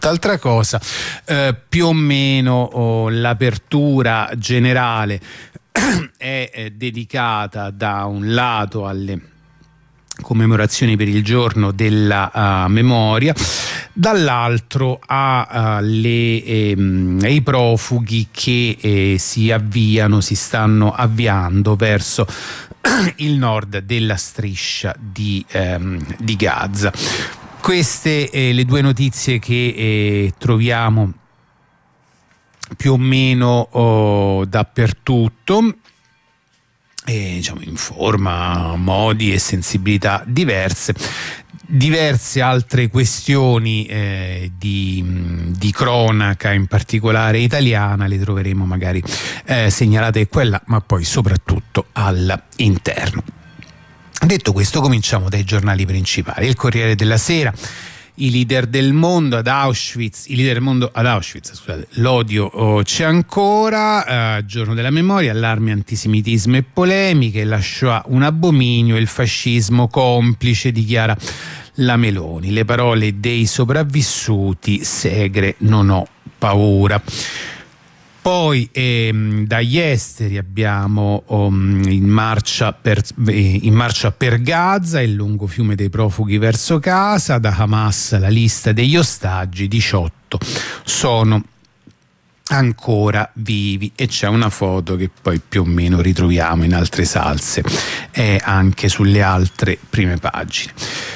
tutt'altra cosa. Più o meno l'apertura generale è dedicata da un lato alle commemorazioni per il giorno della memoria, dall'altro ai profughi che si stanno avviando verso il nord della striscia di Gaza. Queste le due notizie che troviamo più o meno dappertutto, diciamo in forma, modi e sensibilità diverse. Diverse altre questioni di cronaca, in particolare italiana, le troveremo magari segnalate quella, ma poi soprattutto all'interno. Detto questo, cominciamo dai giornali principali. Il Corriere della Sera: i leader del mondo ad Auschwitz, scusate, l'odio c'è ancora, giorno della memoria, allarme, antisemitismo e polemiche, la Shoah un abominio, il fascismo complice, dichiara la Meloni. Le parole dei sopravvissuti, Segre, non ho paura. Poi dagli esteri abbiamo in marcia per Gaza, il lungo fiume dei profughi verso casa. Da Hamas la lista degli ostaggi, 18 sono ancora vivi, e c'è una foto che poi più o meno ritroviamo in altre salse anche sulle altre prime pagine.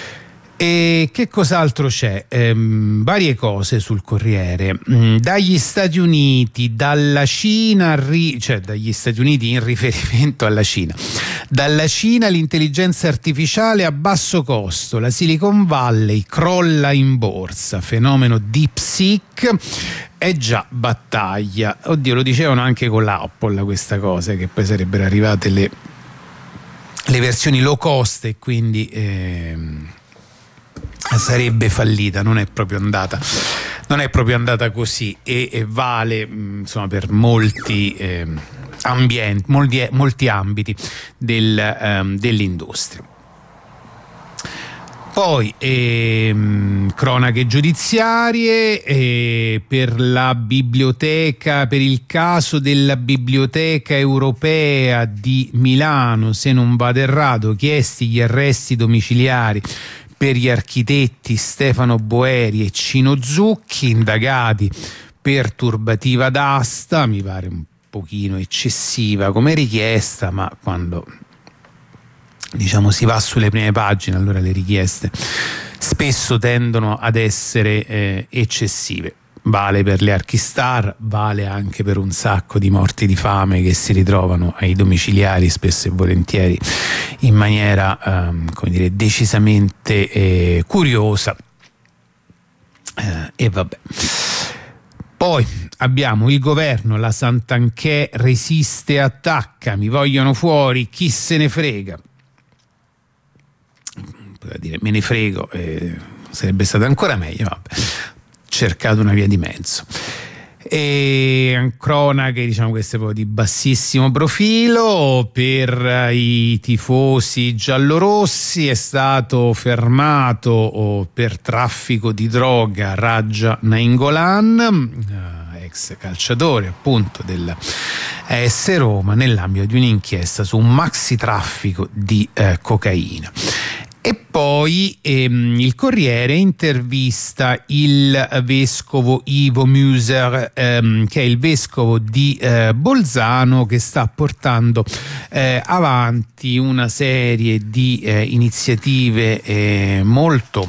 E che cos'altro c'è? Varie cose sul Corriere. Dagli Stati Uniti, dalla Cina, dagli Stati Uniti in riferimento alla Cina. Dalla Cina l'intelligenza artificiale a basso costo, la Silicon Valley crolla in borsa, fenomeno DeepSeek è già battaglia. Oddio, lo dicevano anche con l'Apple questa cosa, che poi sarebbero arrivate le versioni low cost e quindi sarebbe fallita. Non è proprio andata così, e vale insomma per molti molti ambiti dell'industria. Poi cronache giudiziarie per la biblioteca, per il caso della Biblioteca Europea di Milano. Se non vado errato, chiesti gli arresti domiciliari per gli architetti Stefano Boeri e Cino Zucchi, indagati per turbativa d'asta. Mi pare un pochino eccessiva come richiesta, ma quando si va sulle prime pagine, allora le richieste spesso tendono ad essere eccessive. Vale per le Archistar, vale anche per un sacco di morti di fame che si ritrovano ai domiciliari spesso e volentieri in maniera decisamente curiosa, e vabbè. Poi abbiamo il governo, la Santanchè resiste, attacca, mi vogliono fuori, chi se ne frega. Poteva dire me ne frego, sarebbe stato ancora meglio, vabbè. Cercato una via di mezzo. E cronache, queste proprio di bassissimo profilo. Per i tifosi giallorossi è stato fermato per traffico di droga Raja Nainggolan, ex calciatore appunto della AS Roma, nell'ambito di un'inchiesta su un maxi traffico di cocaina. E poi il Corriere intervista il vescovo Ivo Muser, che è il vescovo di Bolzano, che sta portando avanti una serie di iniziative molto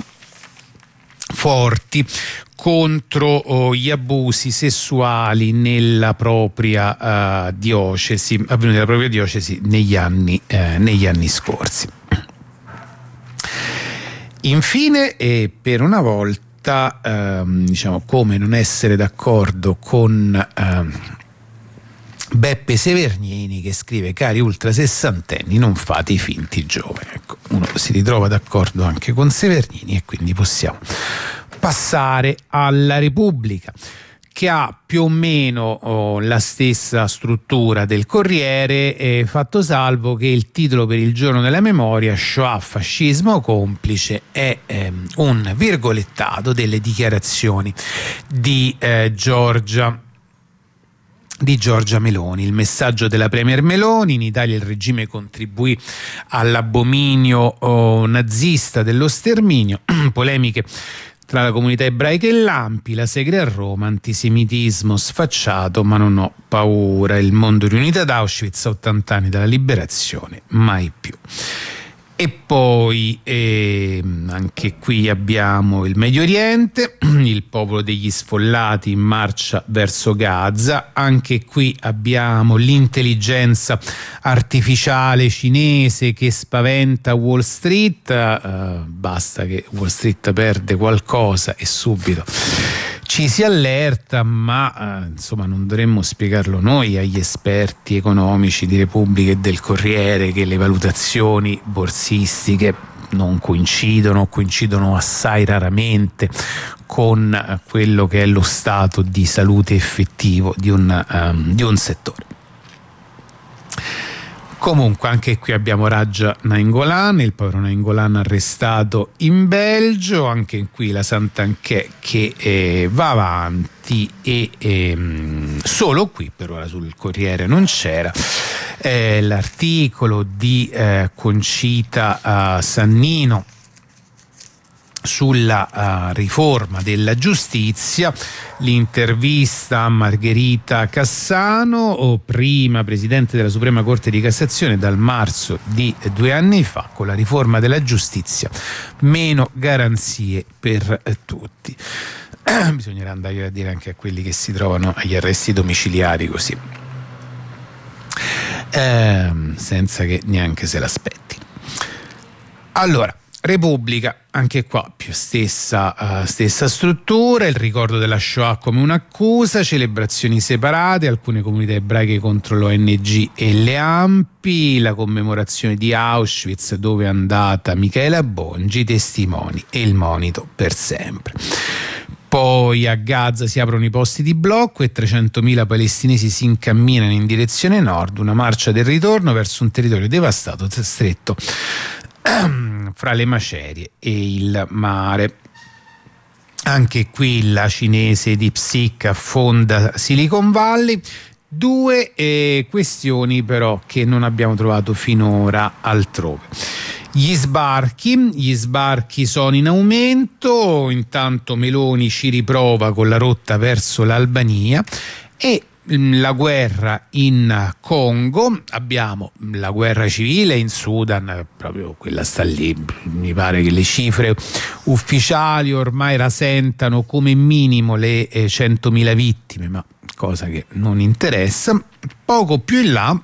forti contro gli abusi sessuali nella propria diocesi, avvenuti nella propria diocesi negli anni scorsi. Infine, per una volta, come non essere d'accordo con Beppe Severnini, che scrive: cari ultrasessantenni, non fate i finti giovani. Ecco, uno si ritrova d'accordo anche con Severnini, e quindi possiamo passare alla Repubblica, che ha più o meno la stessa struttura del Corriere, fatto salvo che il titolo per il giorno della memoria, Shoah, fascismo complice, è un virgolettato delle dichiarazioni di Giorgia Meloni. Il messaggio della premier Meloni: in Italia il regime contribuì all'abominio nazista dello sterminio, polemiche tra la comunità ebraica e l'ANPI, la segre a Roma, antisemitismo sfacciato, ma non ho paura, il mondo riunito ad Auschwitz a 80 anni dalla liberazione, mai più. E poi anche qui abbiamo il Medio Oriente, il popolo degli sfollati in marcia verso Gaza. Anche qui abbiamo l'intelligenza artificiale cinese che spaventa Wall Street. Basta che Wall Street perde qualcosa e subito ci si allerta, ma insomma non dovremmo spiegarlo noi agli esperti economici di Repubblica e del Corriere che le valutazioni borsistiche non coincidono assai raramente con quello che è lo stato di salute effettivo di un settore. Comunque anche qui abbiamo Raja Nainggolan, il povero Nainggolan arrestato in Belgio. Anche qui la Santanchè che va avanti e solo qui per ora sul Corriere non c'era l'articolo di Concita Sannino sulla riforma della giustizia, l'intervista a Margherita Cassano, prima presidente della Suprema Corte di Cassazione dal marzo di 2 anni fa: con la riforma della giustizia meno garanzie per tutti. Bisognerà andare a dire anche a quelli che si trovano agli arresti domiciliari così, senza che neanche se l'aspetti. Allora, Repubblica, anche qua più stessa struttura, il ricordo della Shoah come un'accusa, celebrazioni separate, alcune comunità ebraiche contro l'ONG e le ANPI, la commemorazione di Auschwitz dove è andata Michaela Bongi, testimoni e il monito per sempre. Poi a Gaza si aprono i posti di blocco e 300.000 palestinesi si incamminano in direzione nord, una marcia del ritorno verso un territorio devastato, stretto fra le macerie e il mare. Anche qui la cinese DeepSeek affonda Silicon Valley. 2 questioni però che non abbiamo trovato finora altrove. Gli sbarchi sono in aumento, intanto Meloni ci riprova con la rotta verso l'Albania, e la guerra in Congo, abbiamo la guerra civile in Sudan, proprio quella sta lì, mi pare che le cifre ufficiali ormai rasentano come minimo le 100.000 vittime, ma cosa che non interessa. Poco più in là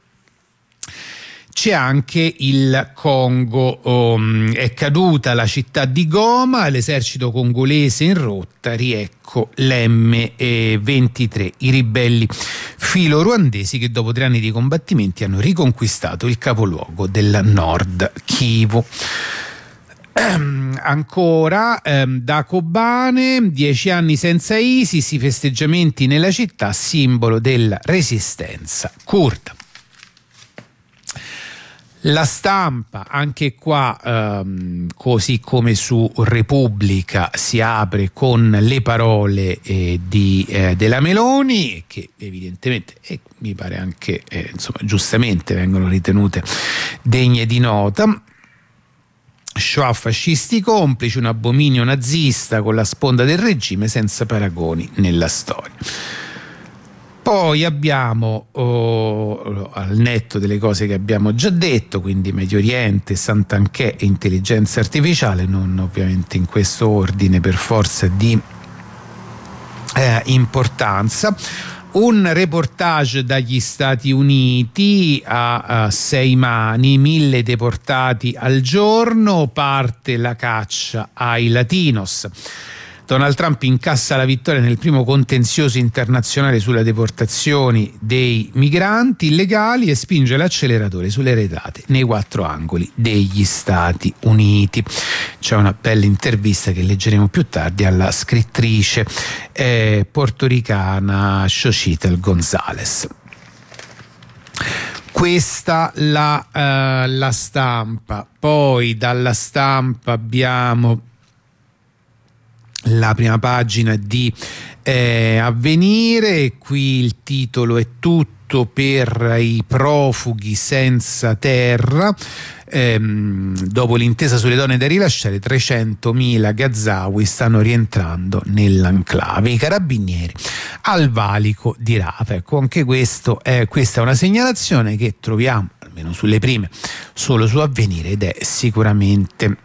c'è anche il Congo, è caduta la città di Goma, l'esercito congolese in rotta, riecco l'M23, i ribelli filo-ruandesi che dopo 3 anni di combattimenti hanno riconquistato il capoluogo del Nord Kivu. Ancora da Kobane, 10 anni senza ISIS, i festeggiamenti nella città, simbolo della resistenza curda. La Stampa, anche qua così come su Repubblica, si apre con le parole della Meloni, che evidentemente mi pare anche insomma giustamente vengono ritenute degne di nota. Shoah, fascisti complici, un abominio nazista con la sponda del regime senza paragoni nella storia. Poi abbiamo, al netto delle cose che abbiamo già detto, quindi Medio Oriente, Santanchè e intelligenza artificiale, non ovviamente in questo ordine per forza di importanza, un reportage dagli Stati Uniti a 6 mani, 1000 deportati al giorno, parte la caccia ai latinos. Donald Trump incassa la vittoria nel primo contenzioso internazionale sulle deportazioni dei migranti illegali e spinge l'acceleratore sulle retate nei 4 angoli degli Stati Uniti. C'è una bella intervista che leggeremo più tardi alla scrittrice portoricana Xochitl González. Questa la Stampa. Poi dalla Stampa abbiamo la prima pagina di Avvenire. Qui il titolo è tutto per i profughi senza terra. Dopo l'intesa sulle donne da rilasciare, 300.000 gazawi stanno rientrando nell'enclave. I carabinieri al valico di Rafah. Ecco, anche questa è una segnalazione che troviamo, almeno sulle prime, solo su Avvenire, ed è sicuramente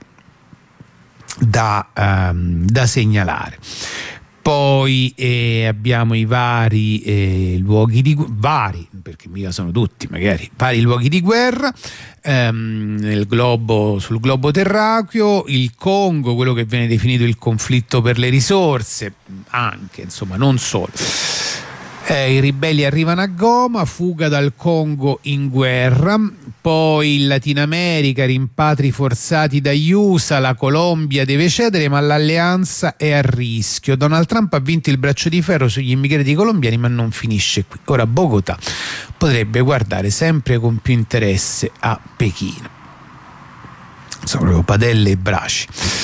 da segnalare. Poi abbiamo i vari luoghi perché mica sono tutti, magari vari luoghi di guerra sul globo terracqueo. Il Congo, quello che viene definito il conflitto per le risorse, anche, insomma, non solo. I ribelli arrivano a Goma, fuga dal Congo in guerra. Poi in Latino America, rimpatri forzati dagli USA, la Colombia deve cedere ma l'alleanza è a rischio. Donald Trump ha vinto il braccio di ferro sugli immigrati colombiani, ma non finisce qui. Ora Bogotà potrebbe guardare sempre con più interesse a Pechino. Sono proprio padelle e braci.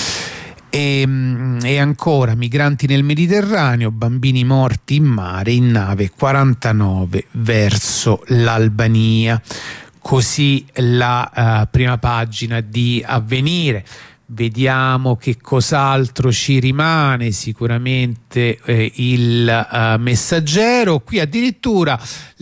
E ancora migranti nel Mediterraneo, bambini morti in mare, in nave 49 verso l'Albania. Così la prima pagina di Avvenire. Vediamo che cos'altro ci rimane. Sicuramente il Messaggero. Qui addirittura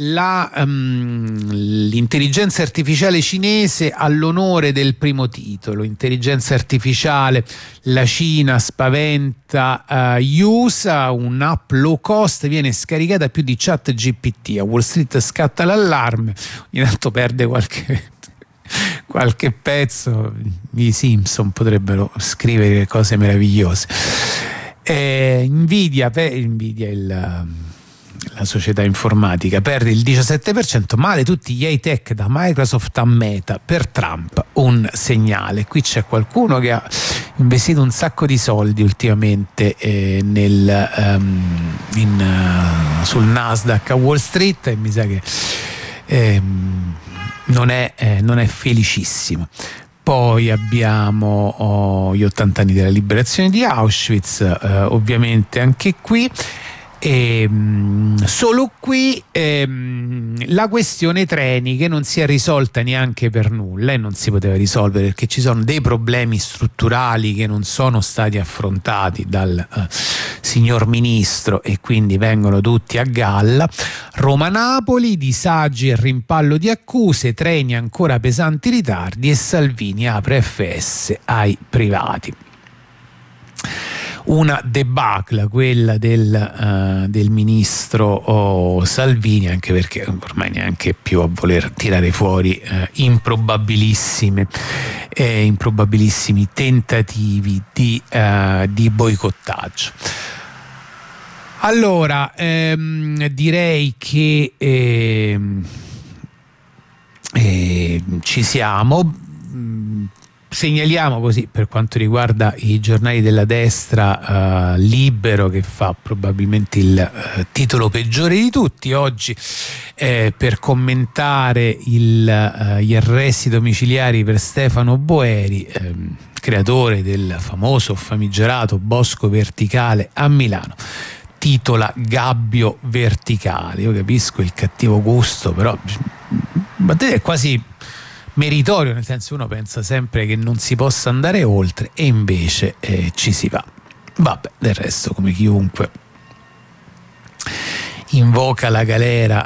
l'intelligenza artificiale cinese all'onore del primo titolo. Intelligenza artificiale, la Cina spaventa gli USA, un'app low cost viene scaricata più di ChatGPT. A Wall Street scatta l'allarme, ogni tanto perde qualche pezzo. I Simpson potrebbero scrivere cose meravigliose. Nvidia la società informatica, perde il 17%, male tutti gli high-tech da Microsoft a Meta, per Trump un segnale. Qui c'è qualcuno che ha investito un sacco di soldi ultimamente sul Nasdaq a Wall Street, e mi sa che non è felicissimo. Poi abbiamo gli 80 anni della liberazione di Auschwitz, ovviamente anche qui. Solo qui la questione treni, che non si è risolta neanche per nulla, e non si poteva risolvere perché ci sono dei problemi strutturali che non sono stati affrontati dal signor ministro, e quindi vengono tutti a galla. Roma-Napoli, disagi e rimpallo di accuse, treni ancora pesanti ritardi, e Salvini apre FS ai privati. Una debacle quella del ministro Salvini, anche perché ormai neanche più a voler tirare fuori improbabilissimi tentativi di boicottaggio. Allora direi che ci siamo. Segnaliamo così, per quanto riguarda i giornali della destra, Libero, che fa probabilmente il titolo peggiore di tutti oggi, per commentare gli arresti domiciliari per Stefano Boeri, creatore del famoso famigerato Bosco Verticale a Milano. Titola Gabbio Verticale. Io capisco il cattivo gusto, però è quasi meritorio, nel senso, uno pensa sempre che non si possa andare oltre, e invece ci si va. Vabbè, del resto, come chiunque invoca la galera,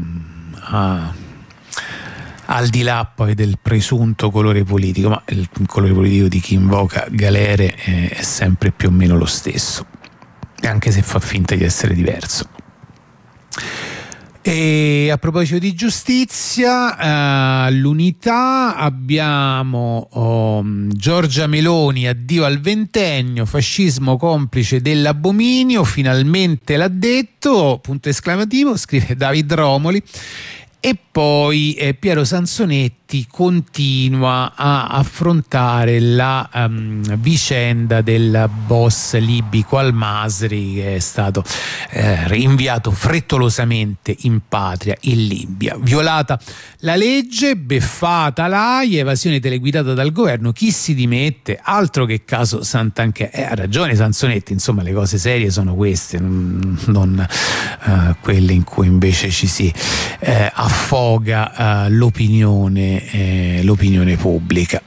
al di là poi del presunto colore politico, ma il colore politico di chi invoca galere è sempre più o meno lo stesso, anche se fa finta di essere diverso. E a proposito di giustizia, l'Unità abbiamo Giorgia Meloni, addio al ventennio, fascismo complice dell'abominio, finalmente l'ha detto, punto esclamativo, scrive David Romoli. E poi Piero Sansonetti continua a affrontare la vicenda del boss libico Al-Masri, che è stato rinviato frettolosamente in patria in Libia. Violata la legge, beffata l'AIA, evasione teleguidata dal governo, chi si dimette? Altro che caso Santanchè. Ha ragione Sansonetti, insomma le cose serie sono queste, non quelle in cui invece ci si affoga l'opinione pubblica.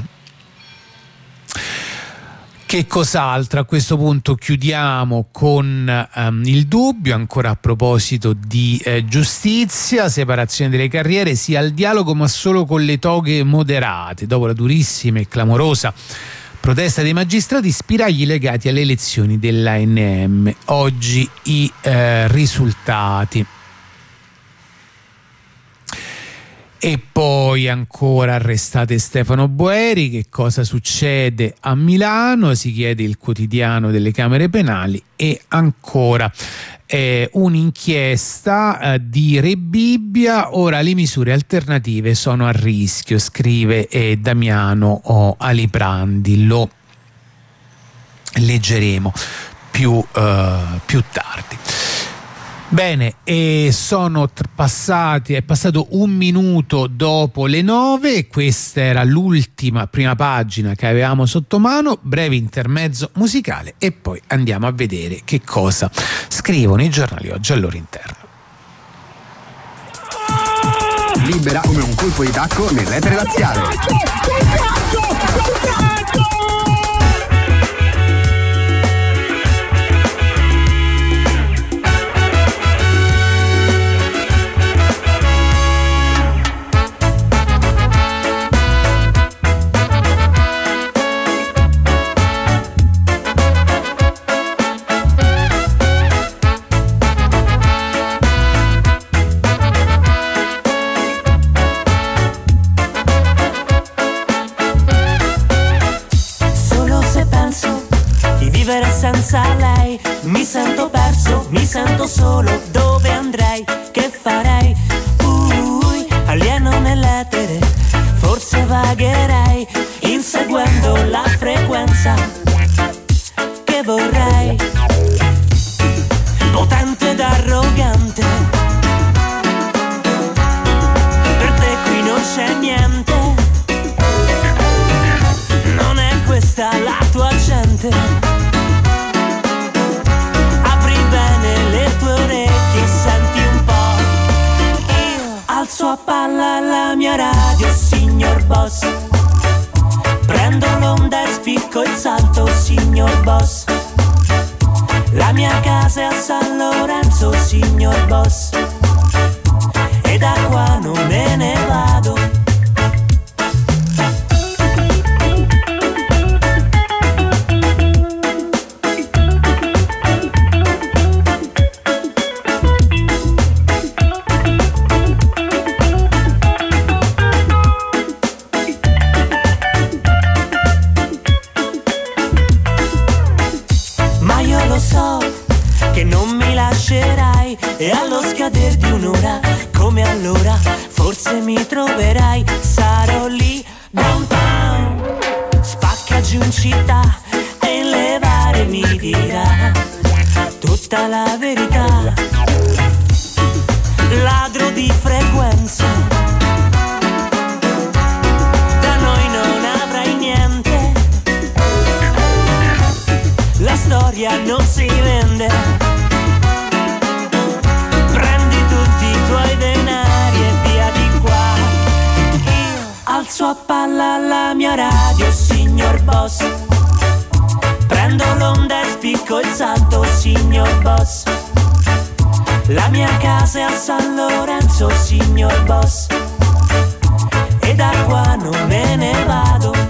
Che cos'altro? A questo punto chiudiamo con il dubbio, ancora a proposito di giustizia, separazione delle carriere, sì al dialogo ma solo con le toghe moderate. Dopo la durissima e clamorosa protesta dei magistrati, spiragli legati alle elezioni dell'ANM. Oggi i risultati. E poi ancora arrestate Stefano Boeri, che cosa succede a Milano? Si chiede il quotidiano delle Camere Penali. E ancora un'inchiesta di Re Bibbia, ora le misure alternative sono a rischio, scrive Damiano Aliprandi. Lo leggeremo più tardi. Bene, e è passato un minuto dopo le 9, questa era l'ultima prima pagina che avevamo sotto mano, breve intermezzo musicale e poi andiamo a vedere che cosa scrivono i giornali oggi al loro interno. Libera come un colpo di tacco nell'etere laziale. Senza lei mi sento perso, mi sento solo, dove andrei, che farei? Alieno nell'etere, forse vagherei, inseguendo la frequenza che vorrei, potente ed arrogante, per te qui non c'è niente, non è questa la tua gente. Alzo a palla la mia radio, signor boss. Prendo l'onda e spicco il salto, signor boss. La mia casa è a San Lorenzo, signor boss. E da qua non me ne vado. E allo scader di un'ora, come allora, forse mi troverai, sarò lì downtown, spacca giù in città e in levare mi dirà tutta la verità, ladro di frequenza, da noi non avrai niente, la storia non si vende. Alzo a palla la mia radio, signor boss. Prendo l'onda e spicco il salto, signor boss. La mia casa è a San Lorenzo, signor boss. E da qua non me ne vado.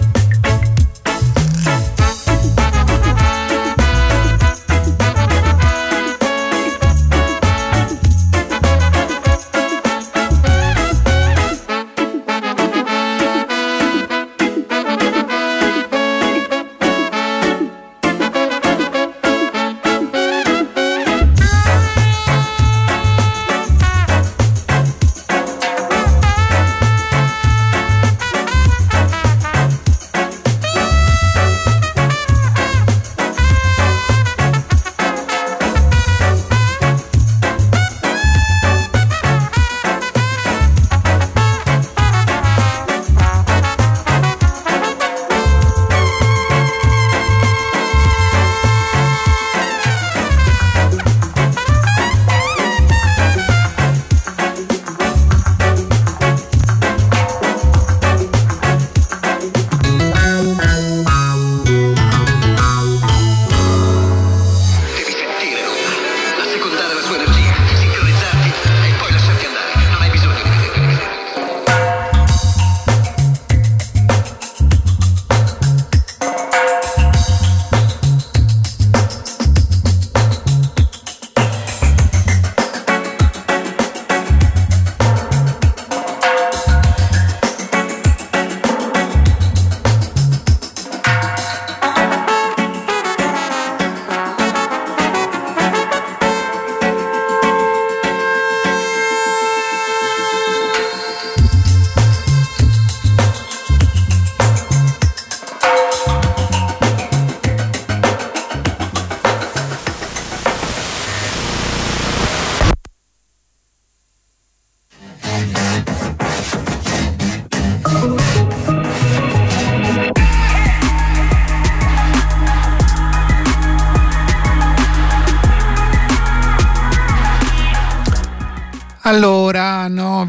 poi lasciarti andare. Non hai bisogno di vederli. Allora,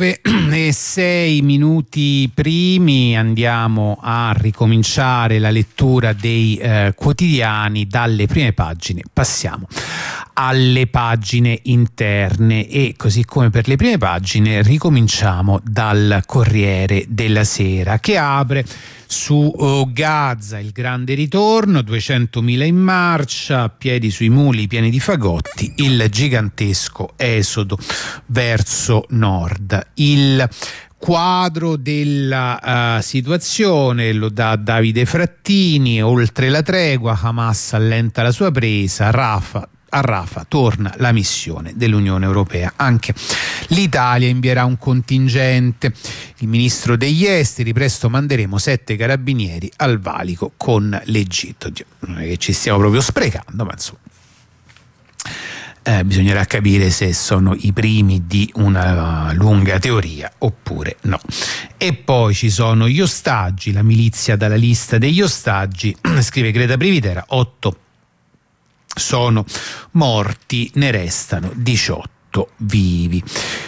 9:06 primi, andiamo a ricominciare la lettura dei quotidiani dalle prime pagine. Passiamo alle pagine interne e, così come per le prime pagine, ricominciamo dal Corriere della Sera, che apre su Gaza, il grande ritorno, 200.000 in marcia, piedi sui muli pieni di fagotti, il gigantesco esodo verso nord. Il quadro della situazione lo dà Davide Frattini: oltre la tregua, Hamas allenta la sua presa, a Rafah torna la missione dell'Unione Europea. Anche l'Italia invierà un contingente. Il ministro degli esteri: presto manderemo 7 carabinieri al valico con l'Egitto. Non è che ci stiamo proprio sprecando, ma insomma bisognerà capire se sono i primi di una lunga teoria oppure no. E poi ci sono gli ostaggi, la milizia dalla lista degli ostaggi, scrive Greta Privitera: 8 sono morti, ne restano 18 vivi.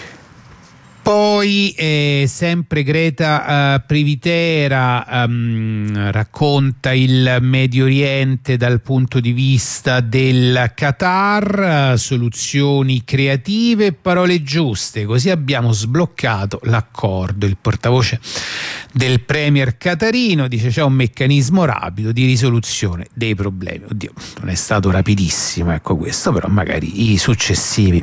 Poi sempre Greta Privitera racconta il Medio Oriente dal punto di vista del Qatar, soluzioni creative e parole giuste, così abbiamo sbloccato l'accordo. Il portavoce del premier qatarino dice: c'è un meccanismo rapido di risoluzione dei problemi. Oddio, non è stato rapidissimo, ecco, questo, però magari i successivi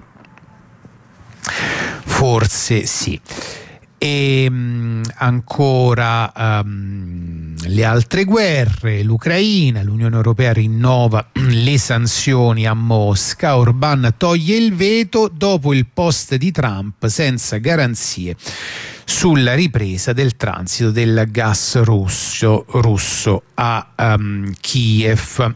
forse sì. E ancora le altre guerre, l'Ucraina, l'Unione Europea rinnova le sanzioni a Mosca, Orbán toglie il veto dopo il post di Trump senza garanzie sulla ripresa del transito del gas russo a Kiev.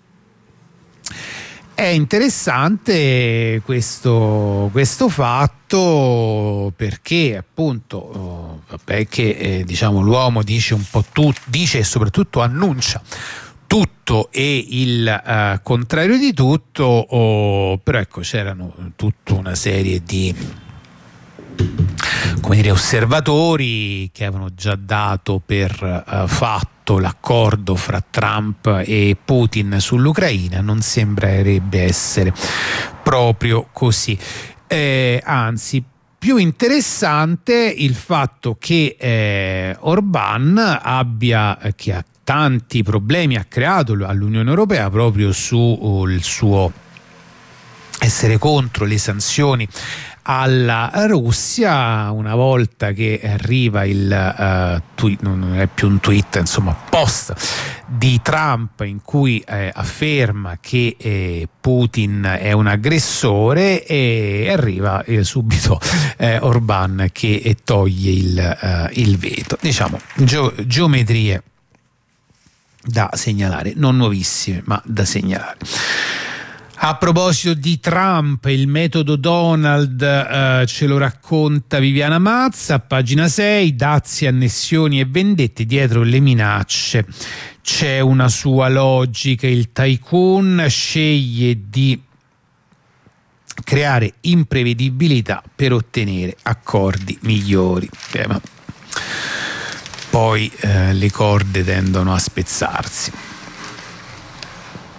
È interessante questo fatto, perché appunto che diciamo l'uomo dice un po' dice e soprattutto annuncia tutto e il contrario di tutto, però ecco, c'erano tutta una serie di, come dire, osservatori che avevano già dato per fatto l'accordo fra Trump e Putin sull'Ucraina. Non sembrerebbe essere proprio così, anzi più interessante il fatto che Orbán che ha tanti problemi, ha creato all'Unione Europea proprio sul suo essere contro le sanzioni alla Russia. Una volta che arriva il tweet, non è più un tweet, insomma post di Trump in cui afferma che Putin è un aggressore, e arriva subito Orbán che toglie il veto. Diciamo geometrie da segnalare, non nuovissime ma da segnalare. A proposito di Trump, il metodo Donald ce lo racconta Viviana Mazza, a pagina 6, dazi, annessioni e vendette, dietro le minacce c'è una sua logica. Il tycoon sceglie di creare imprevedibilità per ottenere accordi migliori. Ma poi le corde tendono a spezzarsi.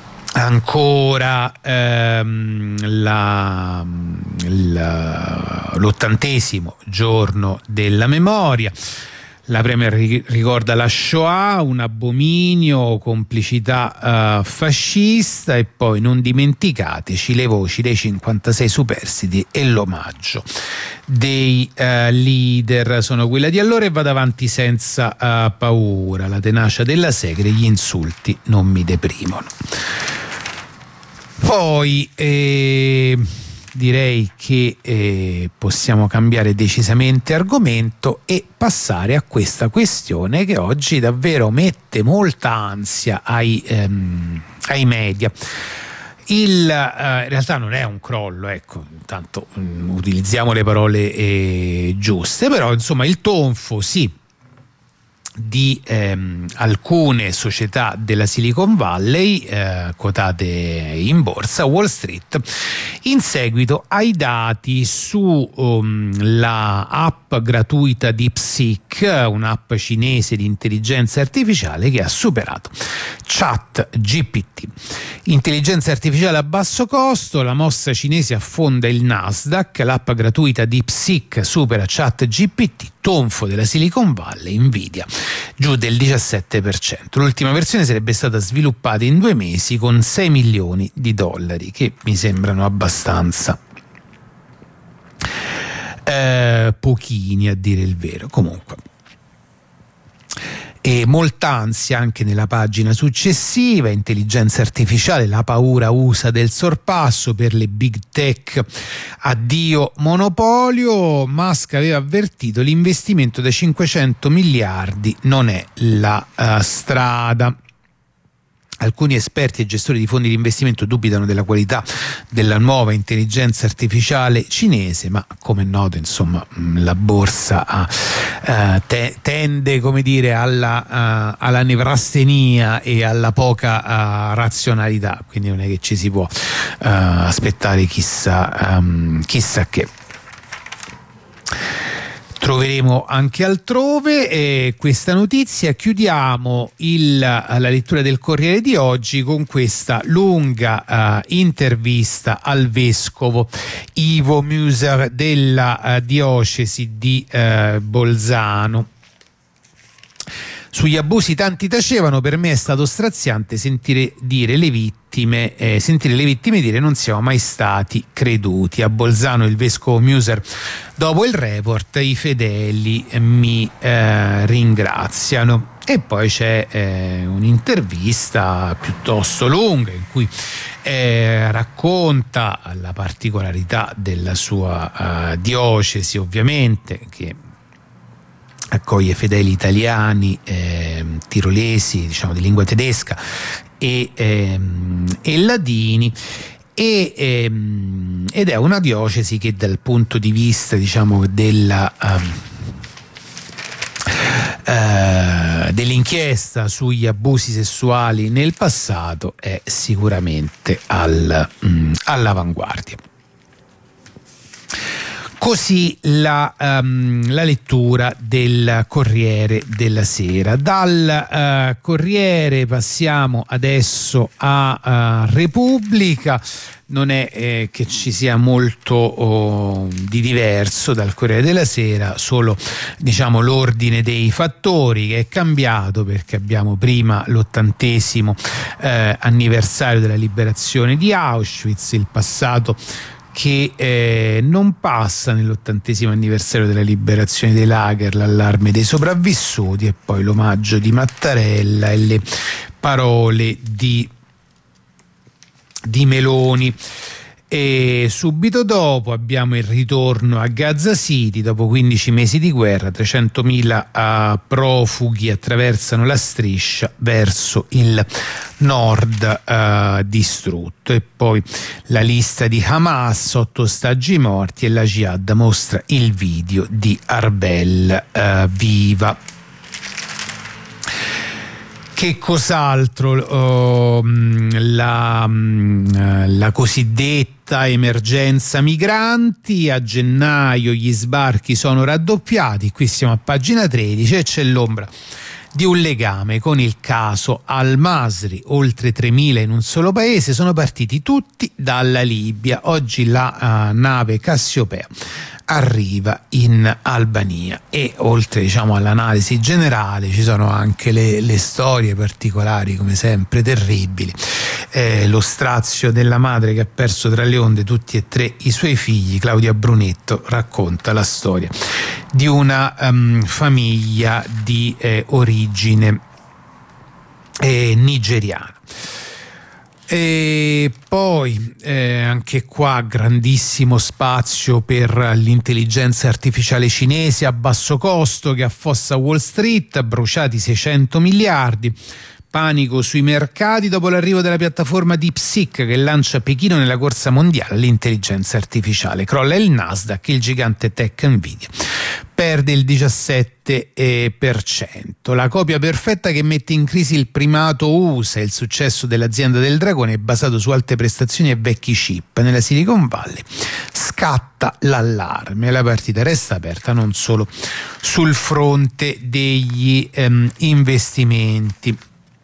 Ancora l'80° giorno della memoria. La Premier ricorda la Shoah, un abominio, complicità fascista, e poi non dimenticateci le voci dei 56 superstiti e l'omaggio dei leader. Sono quella di allora e vado avanti senza paura. La tenacia della Segre, gli insulti non mi deprimono. Poi direi che possiamo cambiare decisamente argomento e passare a questa questione che oggi davvero mette molta ansia ai media. In realtà non è un crollo, ecco, intanto utilizziamo le parole giuste, però insomma il tonfo sì di alcune società della Silicon Valley quotate in borsa, Wall Street, in seguito ai dati su la app gratuita DeepSeek, un'app cinese di intelligenza artificiale che ha superato ChatGPT. Intelligenza artificiale a basso costo, la mossa cinese affonda il Nasdaq, l'app gratuita DeepSeek supera ChatGPT, tonfo della Silicon Valley, Nvidia giù del 17%. L'ultima versione sarebbe stata sviluppata in 2 mesi con $6 milioni, che mi sembrano abbastanza pochini a dire il vero. Comunque, e molta ansia anche nella pagina successiva. Intelligenza artificiale, la paura USA del sorpasso per le big tech, addio monopolio. Musk aveva avvertito: l'investimento da 500 miliardi non è la strada. Alcuni esperti e gestori di fondi di investimento dubitano della qualità della nuova intelligenza artificiale cinese, ma come è noto, insomma, la borsa tende, come dire, alla nevrastenia e alla poca razionalità, quindi non è che ci si può aspettare chissà che. Troveremo anche altrove questa notizia. Chiudiamo la lettura del Corriere di oggi con questa lunga intervista al vescovo Ivo Muser della diocesi di Bolzano. Sugli abusi tanti tacevano, per me è stato straziante sentire le vittime dire non siamo mai stati creduti. A Bolzano il vescovo Muser: dopo il report i fedeli mi ringraziano. E poi c'è un'intervista piuttosto lunga in cui racconta la particolarità della sua diocesi, ovviamente, che accoglie fedeli italiani, tirolesi, diciamo di lingua tedesca, e ladini, ed è una diocesi che dal punto di vista, diciamo, dell'inchiesta sugli abusi sessuali nel passato è sicuramente all'avanguardia. Così la lettura del Corriere della Sera. Dal Corriere passiamo adesso a Repubblica. Non è che ci sia molto di diverso dal Corriere della Sera, solo, diciamo, l'ordine dei fattori che è cambiato, perché abbiamo prima l'80° anniversario della liberazione di Auschwitz, il passato che non passa nell'80° anniversario della liberazione dei lager, l'allarme dei sopravvissuti, e poi l'omaggio di Mattarella e le parole di Meloni. E subito dopo abbiamo il ritorno a Gaza City. Dopo 15 mesi di guerra, 300.000 profughi attraversano la striscia verso il nord distrutto. E poi la lista di Hamas, 8 ostaggi morti, e la Jihad mostra il video di Arbel viva. Che cos'altro? La cosiddetta emergenza migranti. A gennaio gli sbarchi sono raddoppiati. Qui siamo a pagina 13 e c'è l'ombra di un legame con il caso Al-Masri. Oltre 3.000 in un solo paese, sono partiti tutti dalla Libia. Oggi la nave Cassiopea arriva in Albania. E oltre, diciamo, all'analisi generale ci sono anche le storie particolari, come sempre terribili. Lo strazio della madre che ha perso tra le onde tutti e tre i suoi figli. Claudia Brunetto racconta la storia di una famiglia di origine nigeriana. E poi anche qua grandissimo spazio per l'intelligenza artificiale cinese a basso costo che affossa Wall Street, bruciati 600 miliardi. Panico sui mercati dopo l'arrivo della piattaforma DeepSeek che lancia Pechino nella corsa mondiale all'intelligenza artificiale. Crolla il Nasdaq, il gigante tech Nvidia perde il 17%. La copia perfetta che mette in crisi il primato USA. Il successo dell'azienda del dragone è basato su alte prestazioni e vecchi chip. Nella Silicon Valley scatta l'allarme. La partita resta aperta non solo sul fronte degli investimenti.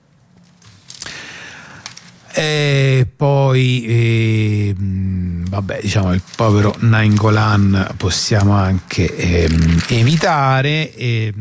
E poi vabbè, diciamo il povero Nainggolan possiamo anche evitare, e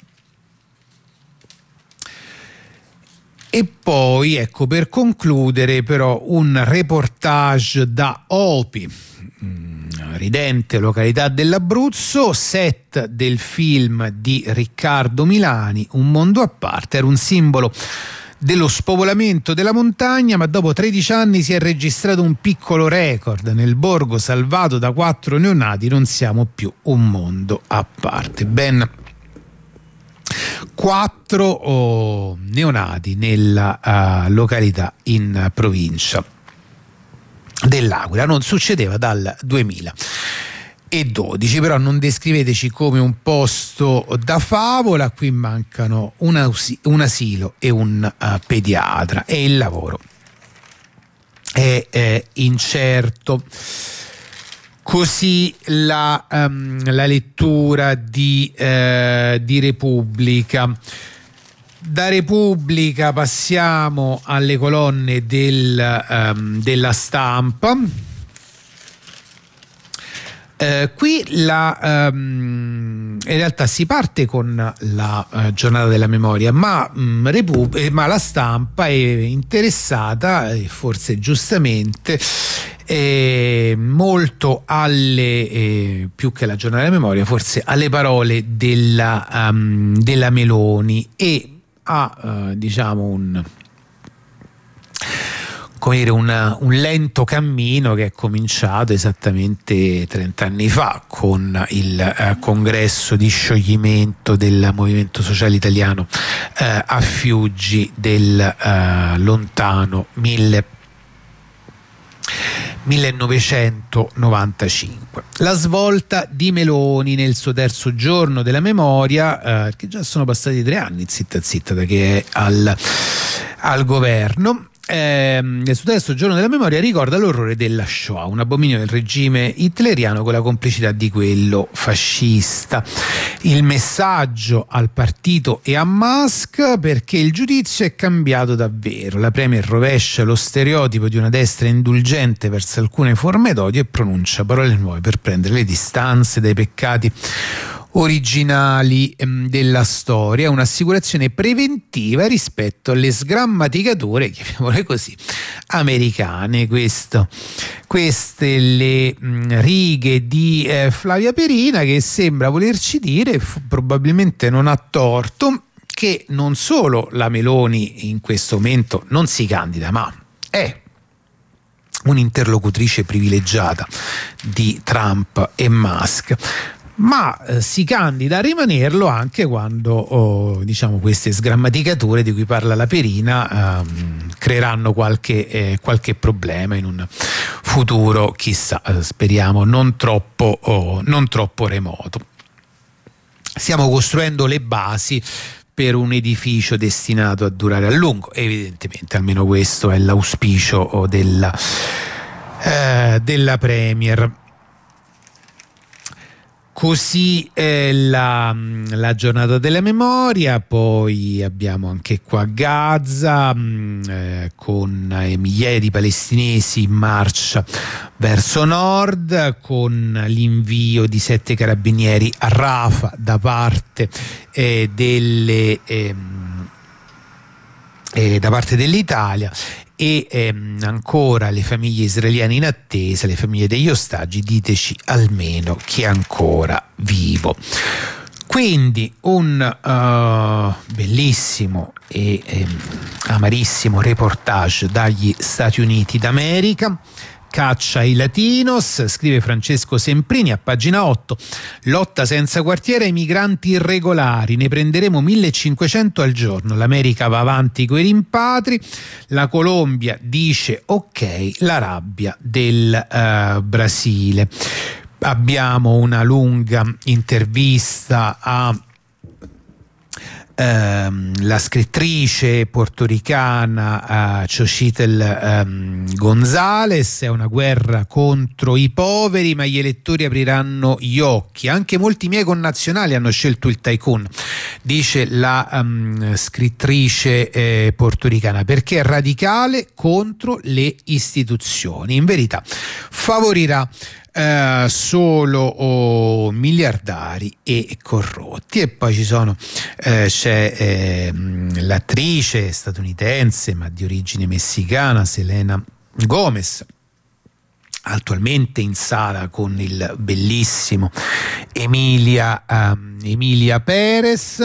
poi ecco, per concludere però un reportage da Olpi, ridente località dell'Abruzzo, set del film di Riccardo Milani, Un mondo a parte. Era un simbolo dello spopolamento della montagna, ma dopo 13 anni si è registrato un piccolo record. Nel borgo salvato da 4 neonati non siamo più un mondo a parte. Ben 4 neonati nella località in provincia dell'Aquila. Non succedeva dal 2012, però non descriveteci come un posto da favola. Qui mancano un asilo e un pediatra e il lavoro è incerto. Così la lettura di Repubblica. Da Repubblica passiamo alle colonne della Stampa. Qui in realtà si parte con la giornata della memoria, ma la Stampa è interessata, e forse giustamente, molto alle più che la giornata della memoria, forse alle parole della Meloni, e ha diciamo un lento cammino che è cominciato esattamente 30 anni fa con il congresso di scioglimento del Movimento Sociale Italiano a Fiuggi del lontano 1995. La svolta di Meloni nel suo terzo giorno della memoria, che già sono passati 3 anni zitta zitta da che è al governo. Nel suo terzo giorno della memoria ricorda l'orrore della Shoah, un abominio del regime hitleriano con la complicità di quello fascista. Il messaggio al partito e a Musk, perché il giudizio è cambiato davvero. La premier rovescia lo stereotipo di una destra indulgente verso alcune forme d'odio e pronuncia parole nuove per prendere le distanze dai peccati originali della storia, un'assicurazione preventiva rispetto alle sgrammaticature, chiamiamole così, americane. Queste le righe di Flavia Perina, che sembra volerci dire, probabilmente non ha torto, che non solo la Meloni in questo momento non si candida, ma è un'interlocutrice privilegiata di Trump e Musk, ma si candida a rimanerlo anche quando diciamo queste sgrammaticature di cui parla la Perina creeranno qualche problema in un futuro, chissà, speriamo non troppo remoto. Stiamo costruendo le basi per un edificio destinato a durare a lungo, evidentemente, almeno questo è l'auspicio della Premier. Così la giornata della memoria. Poi abbiamo anche qua Gaza con migliaia di palestinesi in marcia verso nord, con l'invio di 7 carabinieri a Rafah da parte dell'Italia, e ancora le famiglie israeliane in attesa, le famiglie degli ostaggi, diteci almeno chi è ancora vivo. Quindi un bellissimo e amarissimo reportage dagli Stati Uniti d'America. Caccia ai latinos, scrive Francesco Semprini a pagina 8, lotta senza quartiere ai migranti irregolari, ne prenderemo 1500 al giorno, l'America va avanti coi rimpatri, la Colombia dice ok, la rabbia del Brasile. Abbiamo una lunga intervista a la scrittrice portoricana Xochitl González. È una guerra contro i poveri, ma gli elettori apriranno gli occhi. Anche molti miei connazionali hanno scelto il tycoon, dice la scrittrice portoricana, perché è radicale contro le istituzioni. In verità favorirà solo miliardari e corrotti. E poi c'è l'attrice statunitense ma di origine messicana Selena Gomez, attualmente in sala con il bellissimo Emilia Perez,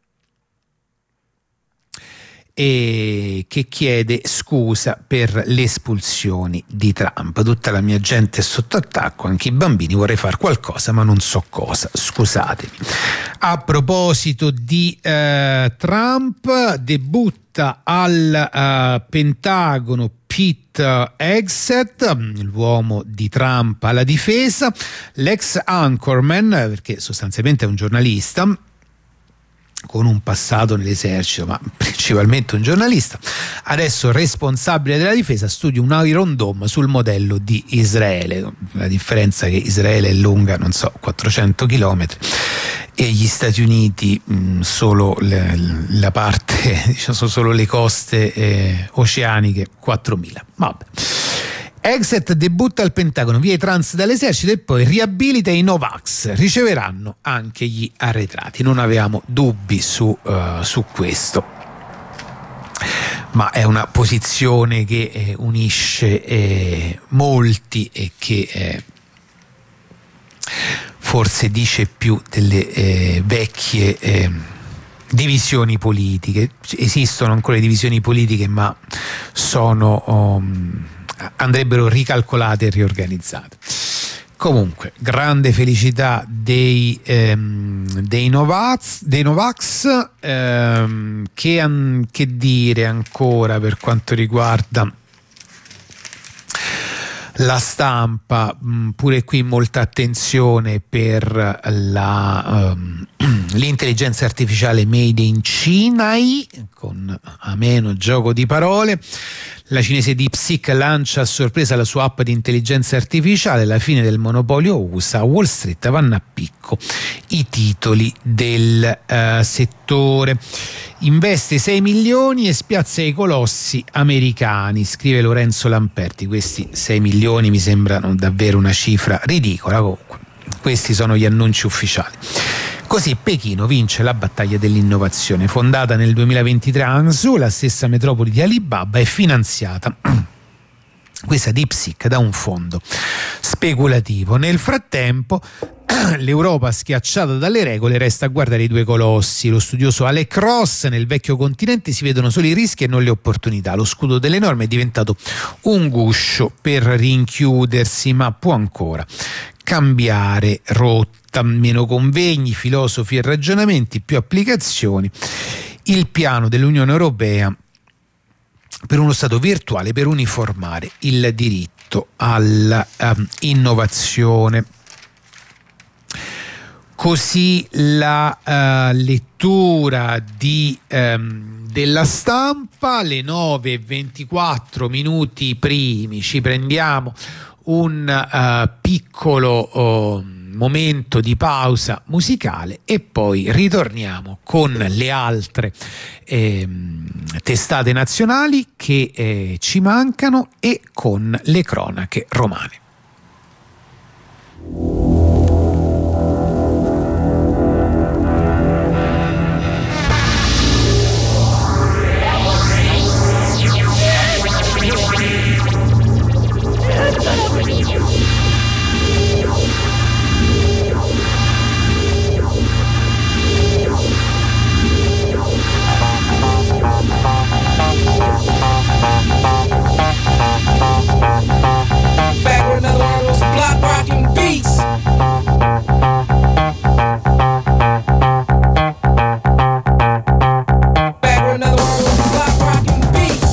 e che chiede scusa per le espulsioni di Trump. Tutta la mia gente è sotto attacco, anche i bambini, vorrei fare qualcosa ma non so cosa, scusatemi. A proposito di Trump, debutta al Pentagono Pete Hegseth, l'uomo di Trump alla difesa, l'ex anchorman, perché sostanzialmente è un giornalista con un passato nell'esercito, ma principalmente un giornalista, adesso responsabile della difesa, studia un Iron Dome sul modello di Israele. La differenza è che Israele è lunga, non so, 400 chilometri e gli Stati Uniti solo la parte, diciamo, solo le coste oceaniche 4000. Vabbè. Hegseth debutta al Pentagono, via i trans dall'esercito e poi riabilita i Novax, riceveranno anche gli arretrati. Non avevamo dubbi su questo, ma è una posizione che unisce molti e che forse dice più delle vecchie divisioni politiche. Esistono ancora divisioni politiche, ma andrebbero ricalcolate e riorganizzate. Comunque, grande felicità dei Novax. Che dire ancora per quanto riguarda la stampa? Pure qui molta attenzione per l'intelligenza artificiale made in China, con ameno gioco di parole. La cinese DeepSeek lancia a sorpresa la sua app di intelligenza artificiale, la fine del monopolio USA, Wall Street vanno a picco i titoli del settore. Investe 6 milioni e spiazza i colossi americani, scrive Lorenzo Lamperti. Questi 6 milioni mi sembrano davvero una cifra ridicola. Comunque, questi sono gli annunci ufficiali. Così Pechino vince la battaglia dell'innovazione. Fondata nel 2023 a Hangzhou, la stessa metropoli di Alibaba, è finanziata questa DeepSeek da un fondo speculativo. Nel frattempo l'Europa, schiacciata dalle regole, resta a guardare i due colossi. Lo studioso Alec Ross: nel vecchio continente si vedono solo i rischi e non le opportunità. Lo scudo delle norme è diventato un guscio per rinchiudersi, ma può ancora cambiare rotta. Meno convegni, filosofi e ragionamenti, più applicazioni. Il piano dell'Unione Europea per uno stato virtuale per uniformare il diritto all'innovazione. Così la lettura della stampa. Alle 9:24 minuti primi ci prendiamo un piccolo momento di pausa musicale e poi ritorniamo con le altre testate nazionali che ci mancano e con le cronache romane. Back with another one of those block rocking beats. Back with another one of those block rocking beats.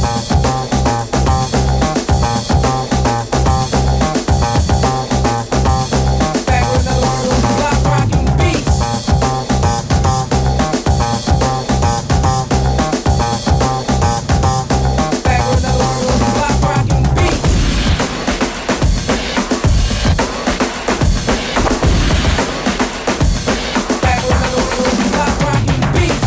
Back with another one of those block rocking beats. Back with another one of those block rocking beats. Back with another one of those block rocking beats.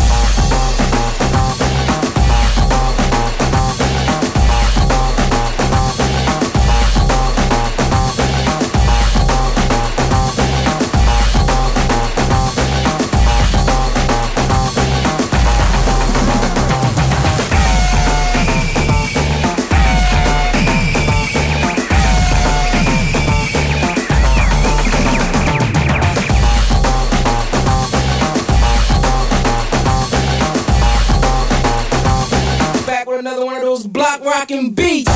Back with another one of those block rocking beats.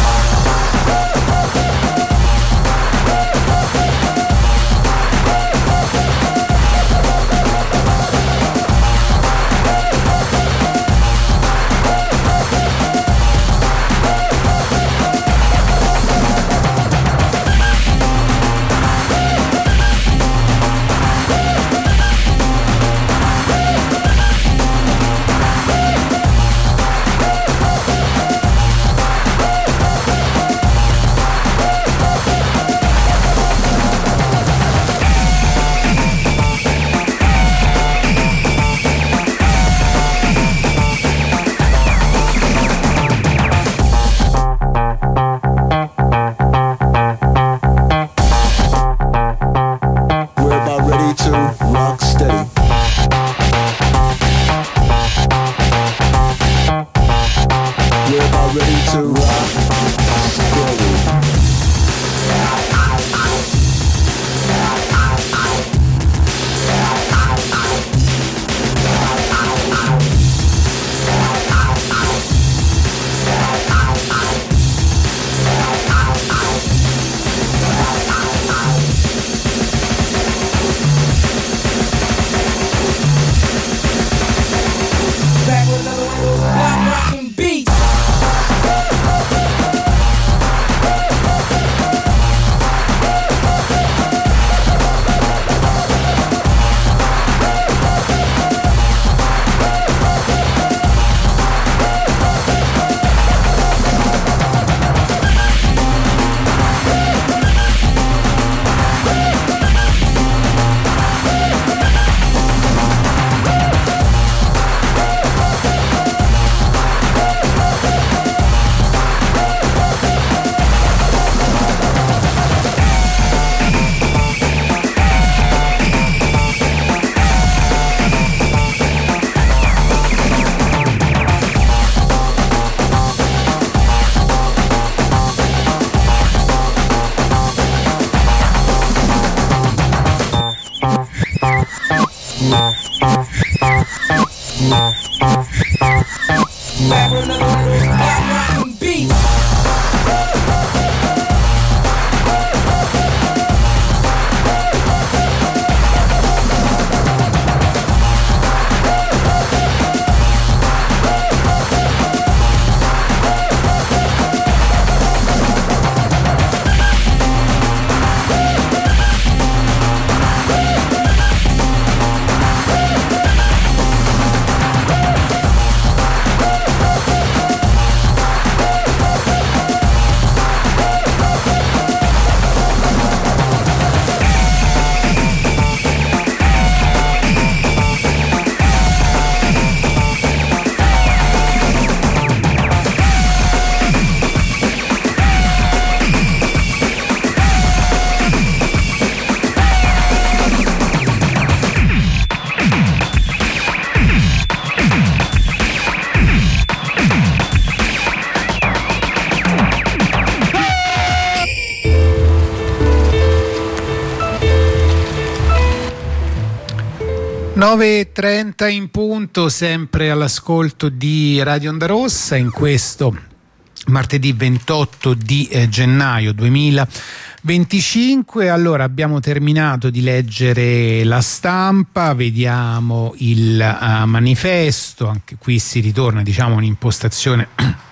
9:30 in punto, sempre all'ascolto di Radio Onda Rossa, in questo martedì 28 di gennaio 2025. Allora, abbiamo terminato di leggere La Stampa, vediamo il manifesto. Anche qui si ritorna, diciamo, un'impostazione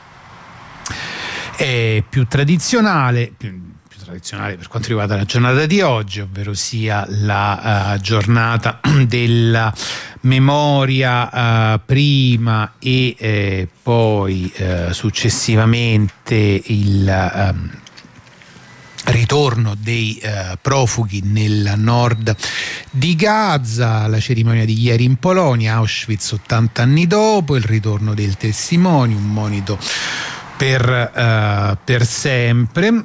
più tradizionale per quanto riguarda la giornata di oggi, ovvero sia la giornata della memoria prima e poi successivamente il ritorno dei profughi nel nord di Gaza, la cerimonia di ieri in Polonia, Auschwitz 80 anni dopo, il ritorno del testimone, un monito per sempre.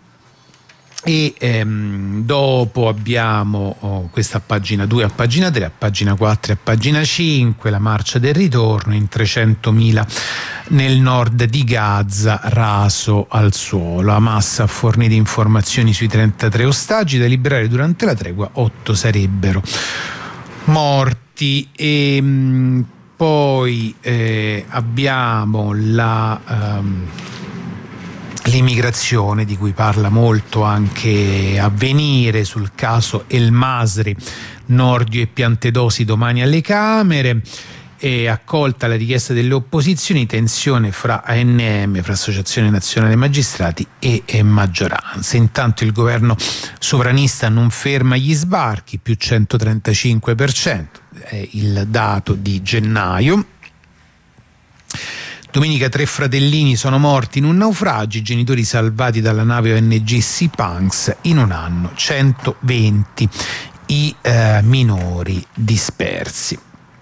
E dopo abbiamo questa a pagina 2, a pagina 3, a pagina 4 e a pagina 5 la marcia del ritorno in 300.000 nel nord di Gaza, raso al suolo. Hamas ha fornito informazioni sui 33 ostaggi da liberare durante la tregua, 8 sarebbero morti. E poi abbiamo l'immigrazione, di cui parla molto anche Avvenire, sul caso El Masri, Nordio e Piantedosi domani alle Camere. E accolta la richiesta delle opposizioni, tensione fra ANM, fra Associazione Nazionale Magistrati e maggioranza. Intanto il governo sovranista non ferma gli sbarchi, più 135%, è il dato di gennaio. Domenica 3 fratellini sono morti in un naufragio, i genitori salvati dalla nave ONG Sea Punks, in un anno 120 i minori dispersi.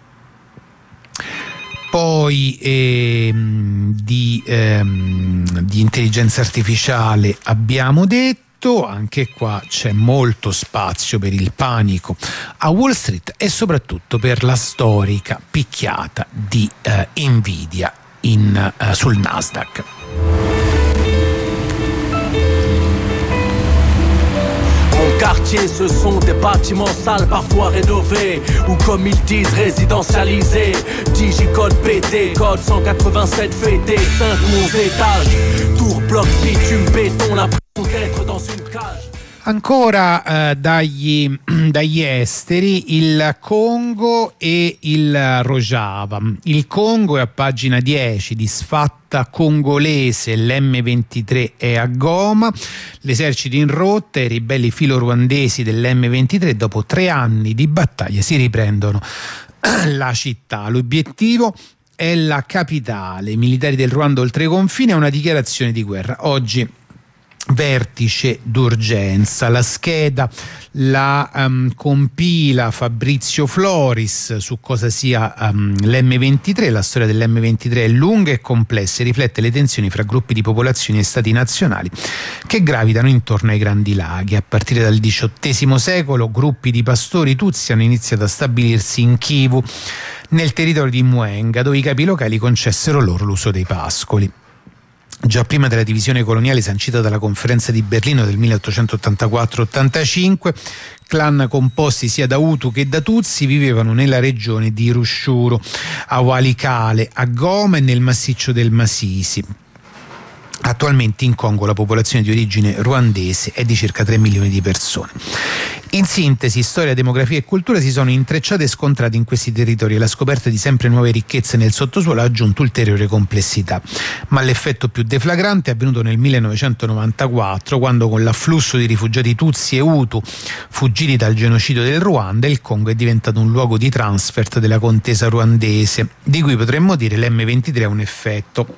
Poi di intelligenza artificiale abbiamo detto, anche qua c'è molto spazio per il panico a Wall Street e soprattutto per la storica picchiata di Nvidia sul Nasdaq. Mon quartier, ce sont des bâtiments sales, parfois rénovés, ou comme ils disent, résidentialisés. Digicode pété, code 187 fêté, 5 monts étages, tour, bloc, bitume, béton, l'impression d'être dans une cage. Ancora dagli esteri, il Congo e il Rojava. Il Congo è a pagina 10, disfatta congolese, l'M23 è a Goma, l'esercito in rotta, i ribelli filo-ruandesi dell'M23 dopo 3 anni di battaglia si riprendono la città. L'obiettivo è la capitale, i militari del Ruanda oltre i confini, è una dichiarazione di guerra. Oggi vertice d'urgenza, la scheda la compila Fabrizio Floris su cosa sia l'M23. La storia dell'M23 è lunga e complessa e riflette le tensioni fra gruppi di popolazioni e stati nazionali che gravitano intorno ai Grandi Laghi. A partire dal XVIII secolo gruppi di pastori tutsi hanno iniziato a stabilirsi in Kivu, nel territorio di Mwenga, dove i capi locali concessero loro l'uso dei pascoli. Già prima della divisione coloniale sancita dalla conferenza di Berlino del 1884-85, clan composti sia da Hutu che da Tutsi vivevano nella regione di Rushuru, a Walikale, a Goma e nel massiccio del Masisi. Attualmente in Congo la popolazione di origine ruandese è di circa 3 milioni di persone. In sintesi, storia, demografia e cultura si sono intrecciate e scontrate in questi territori e la scoperta di sempre nuove ricchezze nel sottosuolo ha aggiunto ulteriore complessità. Ma l'effetto più deflagrante è avvenuto nel 1994, quando con l'afflusso di rifugiati Tutsi e Hutu fuggiti dal genocidio del Ruanda, il Congo è diventato un luogo di transfert della contesa ruandese, di cui potremmo dire l'M23 è un effetto.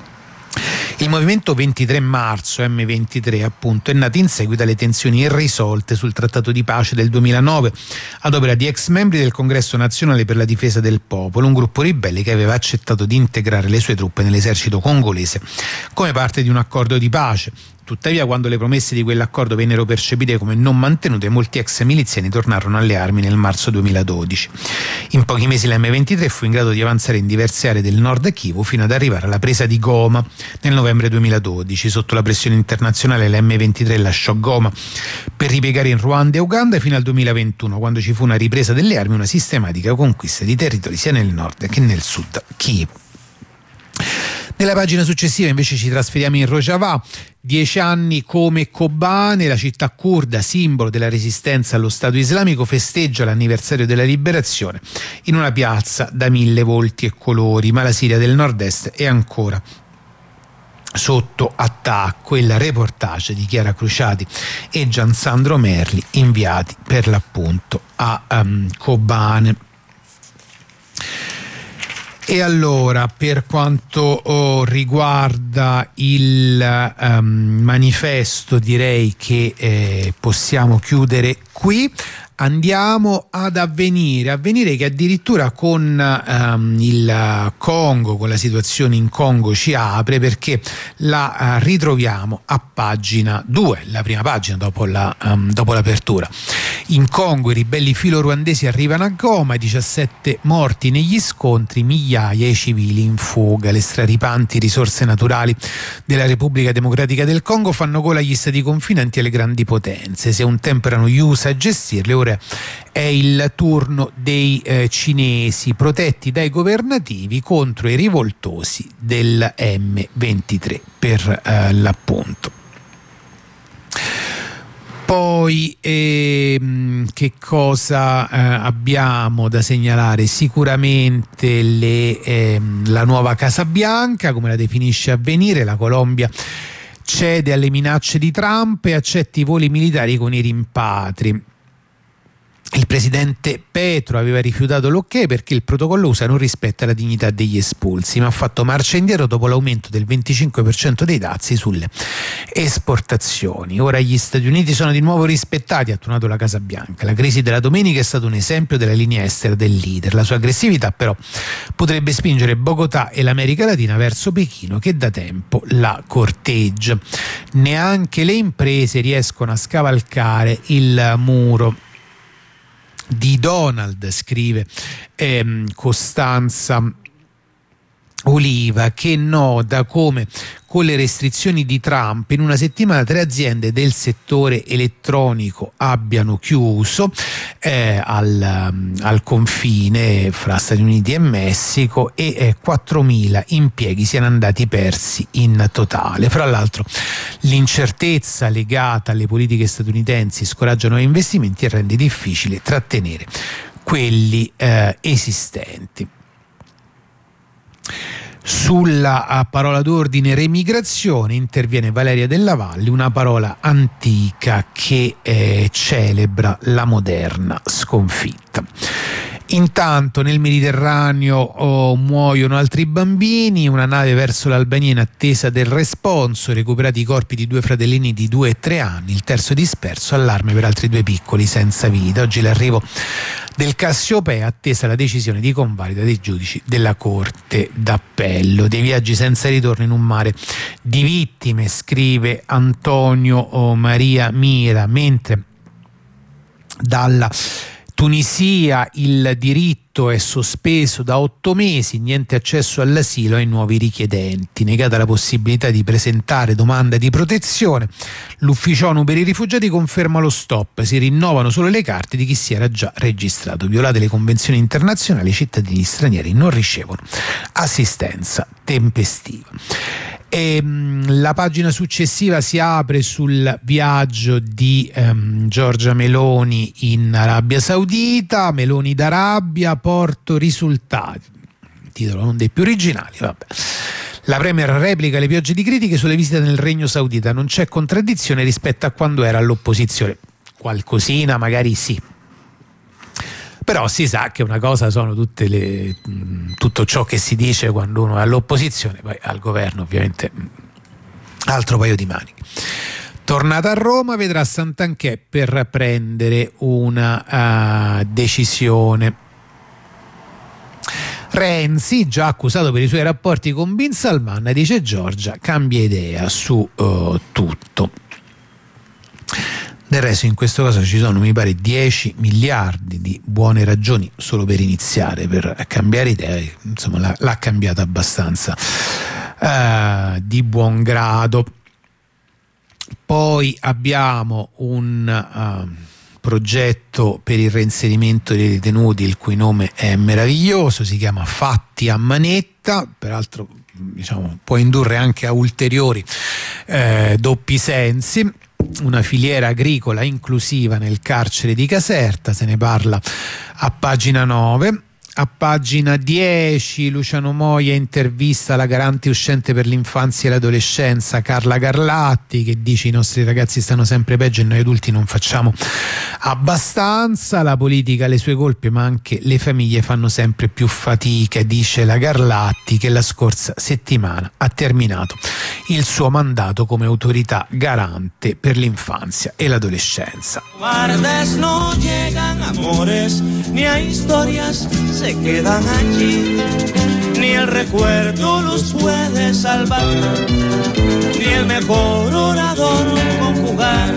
Il movimento 23 marzo, M23 appunto, è nato in seguito alle tensioni irrisolte sul trattato di pace del 2009 ad opera di ex membri del Congresso Nazionale per la Difesa del Popolo, un gruppo ribelle che aveva accettato di integrare le sue truppe nell'esercito congolese come parte di un accordo di pace. Tuttavia, quando le promesse di quell'accordo vennero percepite come non mantenute, molti ex miliziani tornarono alle armi nel marzo 2012. In pochi mesi la M23 fu in grado di avanzare in diverse aree del nord Kivu fino ad arrivare alla presa di Goma nel novembre 2012. Sotto la pressione internazionale la M23 lasciò Goma per ripiegare in Ruanda e Uganda fino al 2021, quando ci fu una ripresa delle armi e una sistematica conquista di territori sia nel nord che nel sud Kivu. Nella pagina successiva invece ci trasferiamo in Rojava. 10 anni come Kobane, la città curda, simbolo della resistenza allo Stato islamico, festeggia l'anniversario della liberazione in una piazza da 1000 volti e colori, ma la Siria del nord-est è ancora sotto attacco. Il reportage di Chiara Cruciati e Giansandro Merli, inviati per l'appunto a Kobane. E allora, per quanto riguarda il manifesto, direi che possiamo chiudere qui. Andiamo ad Avvenire che addirittura con il Congo, con la situazione in Congo, ci apre, perché la ritroviamo a pagina 2, la prima pagina dopo l'apertura. In Congo i ribelli filo-ruandesi arrivano a Goma, 17 morti negli scontri, migliaia i civili in fuga. Le straripanti risorse naturali della Repubblica Democratica del Congo fanno gola agli stati confinanti e alle grandi potenze. Se un tempo erano gli USA a gestirle, ora è il turno dei cinesi, protetti dai governativi contro i rivoltosi del M23 per l'appunto. Poi che cosa abbiamo da segnalare? Sicuramente la nuova Casa Bianca, come la definisce Avvenire. La Colombia cede alle minacce di Trump e accetta i voli militari con i rimpatri. Il presidente Petro aveva rifiutato l'ok perché il protocollo USA non rispetta la dignità degli espulsi, ma ha fatto marcia indietro dopo l'aumento del 25% dei dazi sulle esportazioni. Ora gli Stati Uniti sono di nuovo rispettati, ha tuonato la Casa Bianca. La crisi della domenica è stato un esempio della linea estera del leader. La sua aggressività però potrebbe spingere Bogotà e l'America Latina verso Pechino, che da tempo la corteggia. Neanche le imprese riescono a scavalcare il muro di Donald, scrive Costanza Oliva, che nota come con le restrizioni di Trump in una settimana 3 aziende del settore elettronico abbiano chiuso al confine fra Stati Uniti e Messico e 4.000 impieghi siano andati persi in totale. Fra l'altro l'incertezza legata alle politiche statunitensi scoraggia nuovi investimenti e rende difficile trattenere quelli esistenti. Sulla parola d'ordine remigrazione interviene Valeria Della Valle, una parola antica che celebra la moderna sconfitta. Intanto nel Mediterraneo muoiono altri bambini, una nave verso l'Albania in attesa del responso, recuperati i corpi di 2 fratellini di 2 e 3 anni, il terzo disperso, allarme per altri 2 piccoli senza vita. Oggi l'arrivo del Cassiopea, attesa la decisione di convalida dei giudici della Corte d'Appello. Dei viaggi senza ritorno in un mare di vittime, scrive Antonio Maria Mira, mentre dalla Tunisia il diritto è sospeso da 8 mesi, niente accesso all'asilo ai nuovi richiedenti, negata la possibilità di presentare domanda di protezione. L'ufficio ONU per i rifugiati conferma lo stop, si rinnovano solo le carte di chi si era già registrato. Violate le convenzioni internazionali, i cittadini stranieri non ricevono assistenza tempestiva. E la pagina successiva si apre sul viaggio di Giorgia Meloni in Arabia Saudita. Meloni d'Arabia, porto risultati, titolo non dei più originali, vabbè. La Premier replica le piogge di critiche sulle visite nel Regno Saudita, non c'è contraddizione rispetto a quando era all'opposizione. Qualcosina magari sì, però si sa che una cosa sono tutto ciò che si dice quando uno è all'opposizione, poi al governo ovviamente altro paio di maniche. Tornata a Roma vedrà Santanchè per prendere una decisione. Renzi, già accusato per i suoi rapporti con Bin Salman, dice Giorgia cambia idea su tutto. Del resto in questo caso ci sono, mi pare, 10 miliardi di buone ragioni solo per iniziare, per cambiare idea. Insomma l'ha cambiata abbastanza di buon grado. Poi abbiamo un progetto per il reinserimento dei detenuti, il cui nome è meraviglioso, si chiama Fatti a Manetta, peraltro diciamo può indurre anche a ulteriori doppi sensi. Una filiera agricola inclusiva nel carcere di Caserta, se ne parla a pagina 9. A pagina 10 Luciano Moia intervista la garante uscente per l'infanzia e l'adolescenza Carla Garlatti, che dice: i nostri ragazzi stanno sempre peggio e noi adulti non facciamo abbastanza, la politica ha le sue colpe ma anche le famiglie fanno sempre più fatica, dice la Garlatti, che la scorsa settimana ha terminato il suo mandato come autorità garante per l'infanzia e l'adolescenza. Guardes no llegan amores, ni a historias se quedan allí, ni el recuerdo los puede salvar, ni el mejor orador conjugar.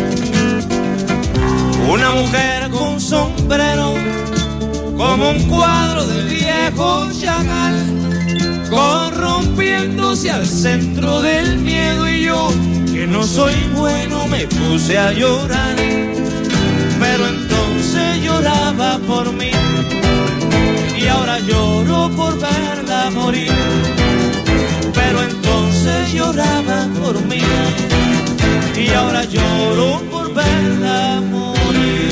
Una mujer con sombrero, como un cuadro del viejo Chagall, corrompiéndose al centro del miedo, y yo, que no soy bueno, me puse a llorar. Pero entonces lloraba por mí y ahora lloro por verla morir. Pero entonces lloraba por mí y ahora lloro por verla morir.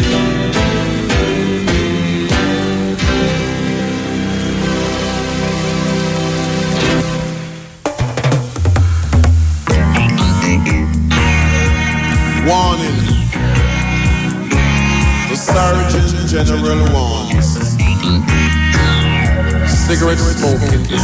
Warning. The Surgeon General warns. Cigarette smoking is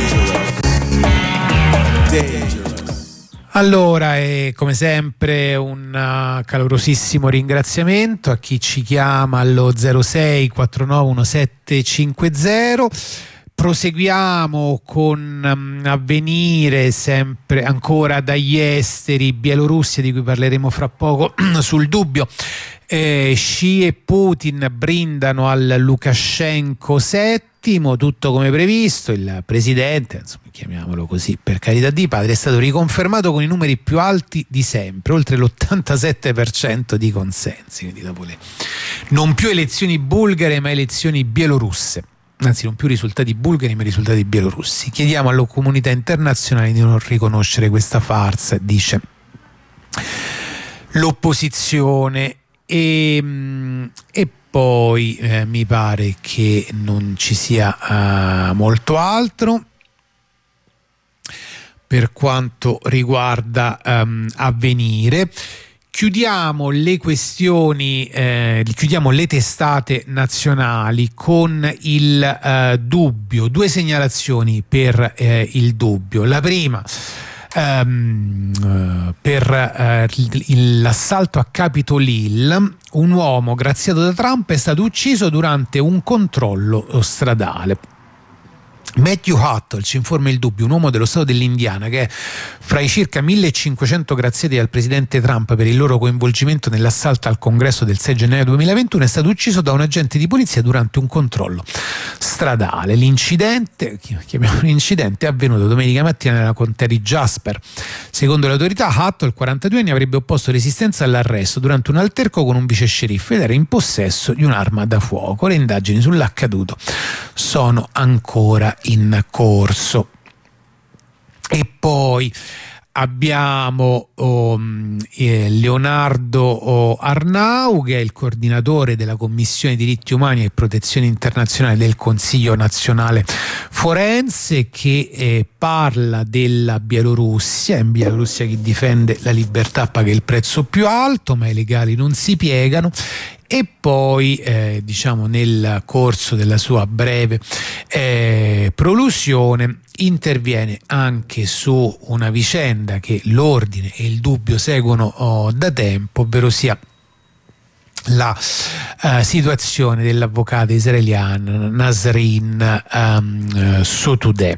dangerous. Allora, come sempre un calorosissimo ringraziamento a chi ci chiama allo 06 49 1750. Proseguiamo con Avvenire, sempre ancora dagli esteri, Bielorussia, di cui parleremo fra poco, sul dubbio. Xi e Putin brindano al Lukashenko VII, tutto come previsto. Il presidente, insomma, chiamiamolo così per carità di padre, è stato riconfermato con i numeri più alti di sempre, oltre l'87% di consensi, quindi dopo le non più elezioni bulgare ma elezioni bielorusse. Anzi, non più risultati bulgari ma risultati bielorussi. Chiediamo alla comunità internazionale di non riconoscere questa farsa, dice l'opposizione. E poi mi pare che non ci sia molto altro per quanto riguarda Avvenire. Chiudiamo le questioni, chiudiamo le testate nazionali con il dubbio. Due segnalazioni per il dubbio. La prima per l'assalto a Capitol Hill. Un uomo graziato da Trump è stato ucciso durante un controllo stradale. Matthew Huttle, ci informa il dubbio, un uomo dello stato dell'Indiana che è fra i circa 1500 graziati dal presidente Trump per il loro coinvolgimento nell'assalto al congresso del 6 gennaio 2021, è stato ucciso da un agente di polizia durante un controllo stradale. L'incidente, chiamiamolo incidente, è avvenuto domenica mattina nella contea di Jasper. Secondo le autorità, Huttle, 42 anni, avrebbe opposto resistenza all'arresto durante un alterco con un vice sceriffo ed era in possesso di un'arma da fuoco. Le indagini sull'accaduto sono ancora in corso. E poi abbiamo Leonardo Arnau, che è il coordinatore della Commissione Diritti Umani e Protezione Internazionale del Consiglio Nazionale Forense, che parla della Bielorussia. In Bielorussia chi difende la libertà paga il prezzo più alto, ma i legali non si piegano. E poi diciamo nel corso della sua breve prolusione interviene anche su una vicenda che l'ordine e il dubbio seguono da tempo, ovvero sia la situazione dell'avvocato israeliano Nasrin Sotoudeh,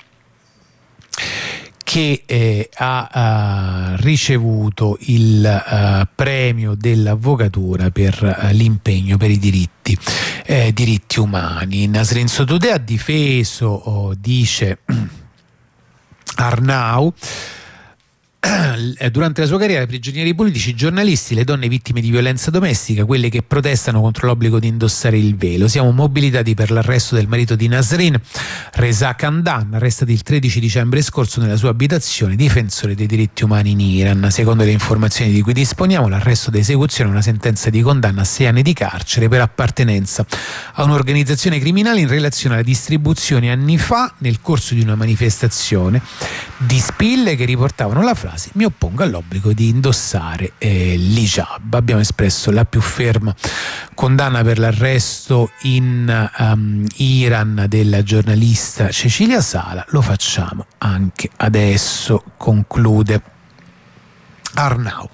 che ha ricevuto il premio dell'avvocatura per l'impegno per i diritti umani. Nasrin Sotoudeh ha difeso, dice Arnaud, durante la sua carriera, i prigionieri politici, i giornalisti, le donne vittime di violenza domestica, quelle che protestano contro l'obbligo di indossare il velo. Siamo mobilitati per l'arresto del marito di Nasrin, Reza Khandan, arrestati il 13 dicembre scorso nella sua abitazione, difensore dei diritti umani in Iran. Secondo le informazioni di cui disponiamo, l'arresto d'esecuzione è una sentenza di condanna a 6 anni di carcere per appartenenza a un'organizzazione criminale in relazione alla distribuzione anni fa, nel corso di una manifestazione, di spille che riportavano la frase "mi oppongo all'obbligo di indossare l'hijab". Abbiamo espresso la più ferma condanna per l'arresto in Iran della giornalista Cecilia Sala. Lo facciamo anche adesso, conclude Arnaud.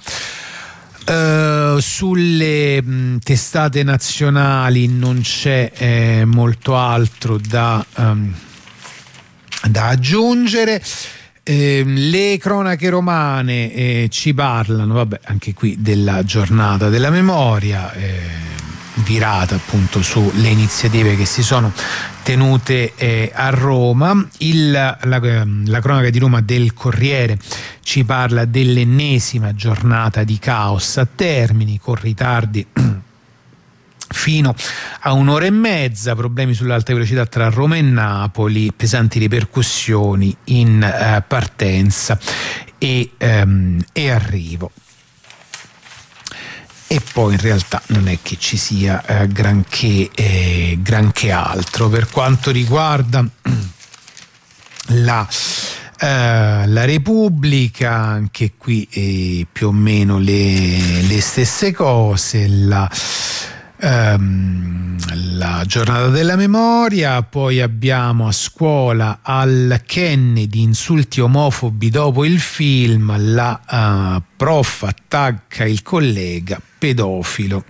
Sulle testate nazionali non c'è molto altro da aggiungere. Le cronache romane ci parlano, vabbè, anche qui della giornata della memoria, virata appunto sulle iniziative che si sono tenute a Roma. La cronaca di Roma del Corriere ci parla dell'ennesima giornata di caos a Termini, con ritardi fino a 1 ora e mezza, problemi sull'alta velocità tra Roma e Napoli, pesanti ripercussioni in partenza e arrivo. E poi in realtà non è che ci sia granché altro. Per quanto riguarda la Repubblica, anche qui più o meno le stesse cose. La giornata della memoria, poi abbiamo a scuola al Kennedy insulti omofobi dopo il film, la prof attacca il collega pedofilo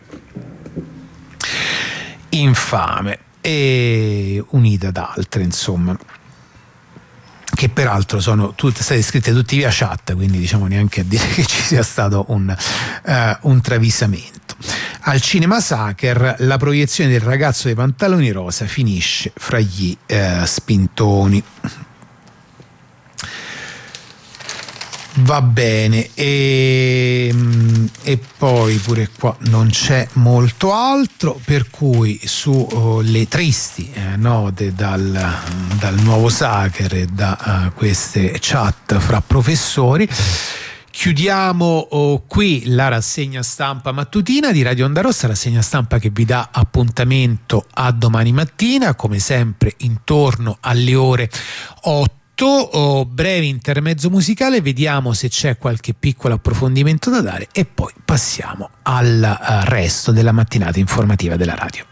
infame, e unita ad altre, insomma, che peraltro sono state scritte tutte via chat, quindi diciamo neanche a dire che ci sia stato un travisamento. Al cinema Sacher, la proiezione del Ragazzo dei pantaloni rosa finisce fra gli spintoni. Va bene, e poi pure qua non c'è molto altro, per cui sulle tristi note dal nuovo Sacher e da queste chat fra professori, chiudiamo qui la rassegna stampa mattutina di Radio Onda Rossa, rassegna stampa che vi dà appuntamento a domani mattina, come sempre intorno alle ore 8. Breve intermezzo musicale, vediamo se c'è qualche piccolo approfondimento da dare e poi passiamo al resto della mattinata informativa della radio.